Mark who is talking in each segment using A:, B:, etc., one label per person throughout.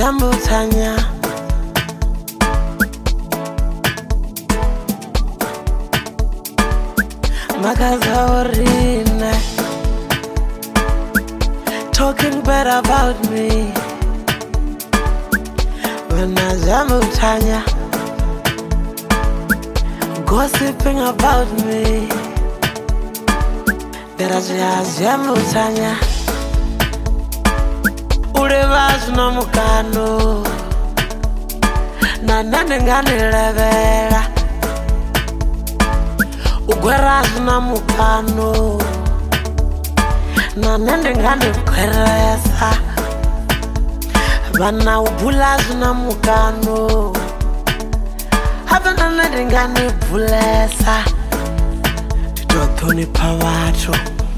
A: jambo tanya Magazaurine talking bad about me when I jambo tanya gossiping about me that I jambo tanya Ulevas na mukano na nane ngane levela Ugweras na mukano na nane ngane kweresa Bana ubulas na mukano Habana nane ngane bulesa Dotoni pawacho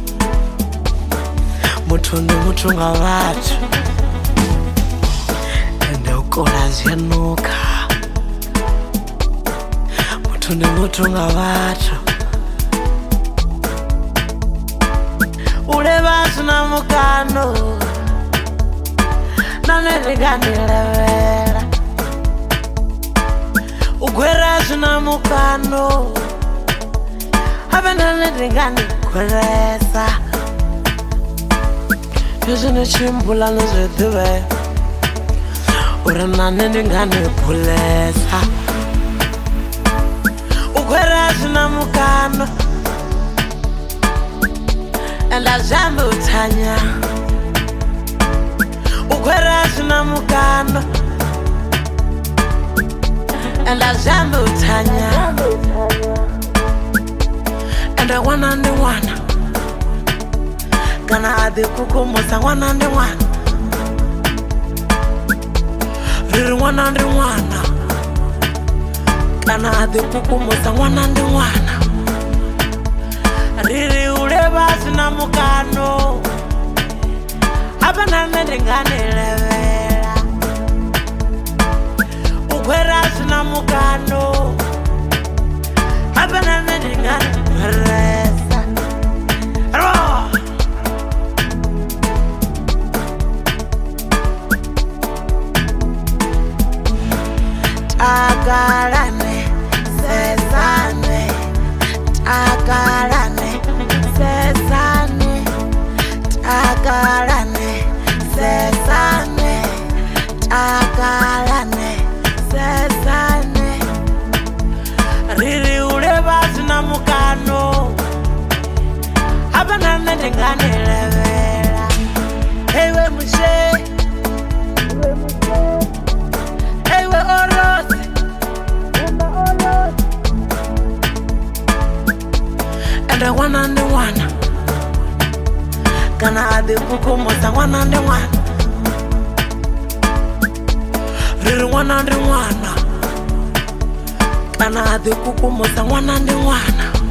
A: Mutundu mutunga watu Korazianuka Mutundu mutunga watu Ulevasu na mukano Nanerigani levela Ugwerasu na mukano Habe nanerigani kweresa Yuzine chimbula nuzetiwe Urana nende ngane pulesa Ugwerasu na mukano Enda jambo tanya Ugwerasu na mukano Enda jambo tanya Enda wana ndi wana Kana adi kukumusa wana ndi wana Riri wana ndi wana Kana adi kukumusa wana ndi wana Riri ulevasi na mukano Hapa nende ngane levela Ugwerasi na mukano Hapa nende ngane kweresa Roa Tagalane, sesane Tagalane, sesane Tagalane, sesane Tagalane, sesane Riri ulevasi na mukano Hapa nende ngane levela Ewe mushe Ewe orosi Enda wana ndi wana Kana adi kukumusa wana ndi wana Riri wana ndi wana Kana adi kukumusa wana ndi wana